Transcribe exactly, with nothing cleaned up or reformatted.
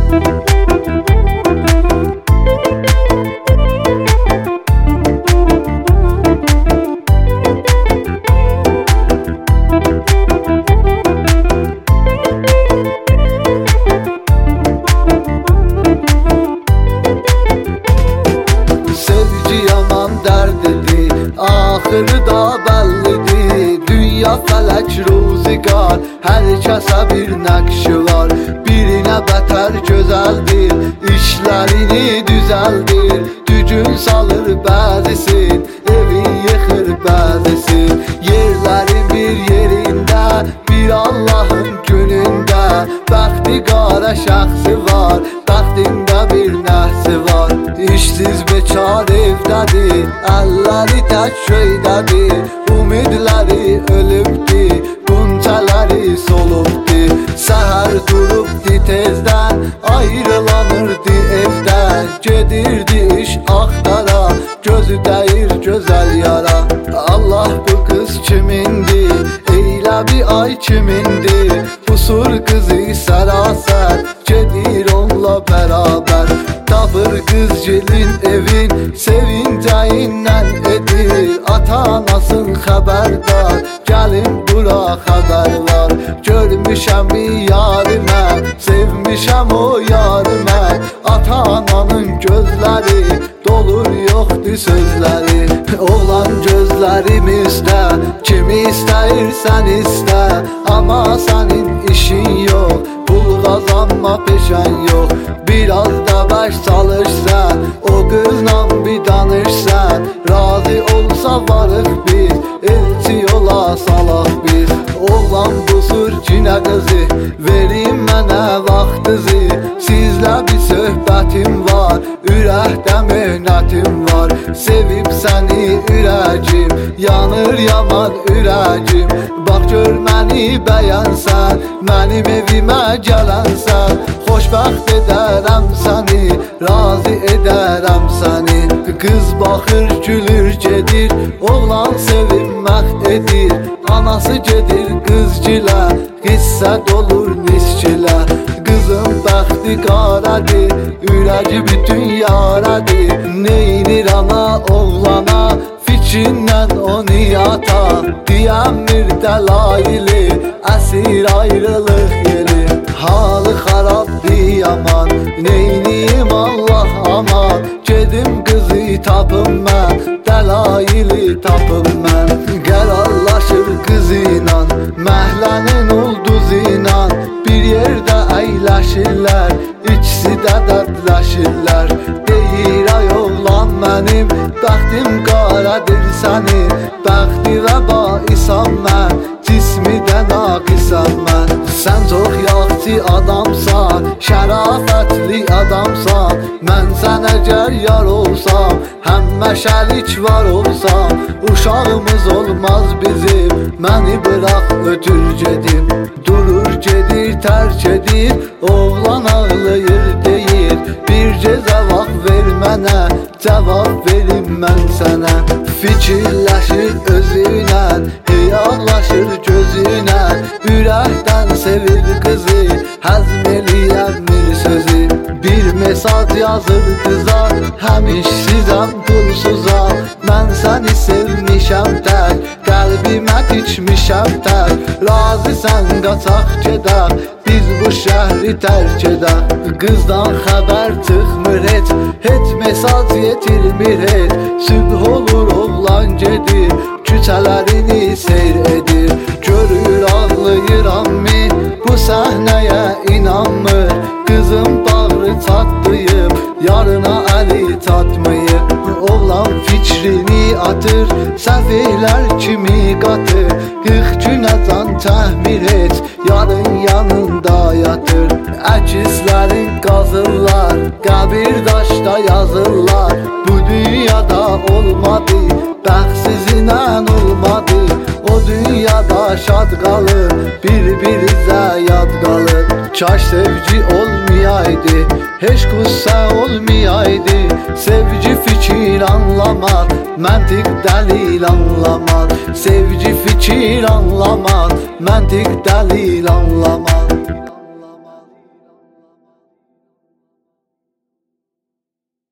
Axırı da bəllidir, dünya fələk ruzigar, hər kəsə bir nəqşi var. Birinə bətər gözəldir, işlərini düzəldir, dücün salır bəzisin, evin yıxır bəzisin. Yerlərin bir yerində, bir Allahın günündə, bəxti qara şəxsi var, bəxtində bir nəhsi var. İşsiz bekar evdədir, əlləri tək köydədir, umidləri ölübdir, qunçələri solubdir. Səhər durubdi tezdən, ayrılanırdı evdən, gedirdi iş axtara, gözü dəyir gözəl yara. Allah bu qız kimindir, eylə bir ay kimindir, pusur qızı sərasər, gedir onunla bərabər. Tapır qızcilin evin, sevincəyindən edir, ata-anasın xəbərdar, gəlin bura xəbər var. Görmüşəm bir yarimə, sevmişəm o yarimə, ata-ananın gözləri dolur yoxdur sözləri. Oğlan gözlərimizdə, kimi istəyirsən istə, amma sənin işin yox, pul qazanma peşən yox. Biraz da bəş çalışsan, o qızla bir danışsan, razı olsa varıq biz, elçi yola salaq biz. Oğlan busur cinə qızı, verin mənə vaxtınızı, sizlə bir söhbətim var, ürəkdə möhnətim var. Sevib səni ürəcim, yanır yaman ürəcim, bax gör məni bəyənsən, mənim evimə gələnsən, xoşbəxt edərəm səni, razı edərəm səni. Qız baxır gülür gedir, oğlan sevinmək edir, anası gedir qızgilə, qissə dolur nisgilə. Qızın bəxti qaradır, ürəci bütün yaradır, neynir ana oğlana, fikrindən onu yata, deyəmir dəlaili, əsir ayrılıq yeri. Halı xarabdır yaman, neyniyim Allah aman, gedim qızı tapım mən, dəlaili tapım mən. Qərarlaşır qızıyla, məhlənin ulduzuyla, bir yerdə əyləşirlər, ikisi də dərdləşirlər. Deyir ay oğlan mənim, bəxtim qaradır sənin, bəxti və baisam mən, cismi də naqisam mən. Sən çox yaxşı adamsan, şərafətli adamsan, mən sənə gər yar olsam, həmmə şərik var olsam, uşağımız olmaz bizim, məni bıraq ötür gedim. Durur gedir tərk edir, oğlan ağlayır deyir, bircə cavab ver mənə, cavab verim mən sənə. Fikirləşir özünə, heyallaşır gözünə, ürəkdən sevir qızı, həzm eləyəmir sözü. Bir mesaj yazır qıza, həmişsizəm pulsuzam, mən səni sevmişəm tək, qəlbimə tikmişəm tək, razısən qaçaq gedək, biz bu şəhri tərk edək. Qızdan xəbər çıxmır heç, heç mesaj yetirmir heç, sübh olur oğlan gedir, küçələrini seyr edir. Görür ağlayıram mi, bu səhnəyə inanmır, qızın bağrı çatlayıb, yarına əli çatmayıb. Oğlan fikrini atır, səfihlər kimi qatır, qırx günə can təhmir heç, yarın yanında yatır. Əkizlərin qazırlar, qəbir daşda yazırlar, bu dünyada olmadı, bəxtsizinlə olmadı, o dünyada şad qalır, bir-birizə yad qalır. Kaş sevgi olmayaydı, heç qüssə olmayaydı, sevgi fikir anlamaq, məntiq dəlil anlamaq, sevgi fikir anlamaq, məntiq dəlil anlamaq.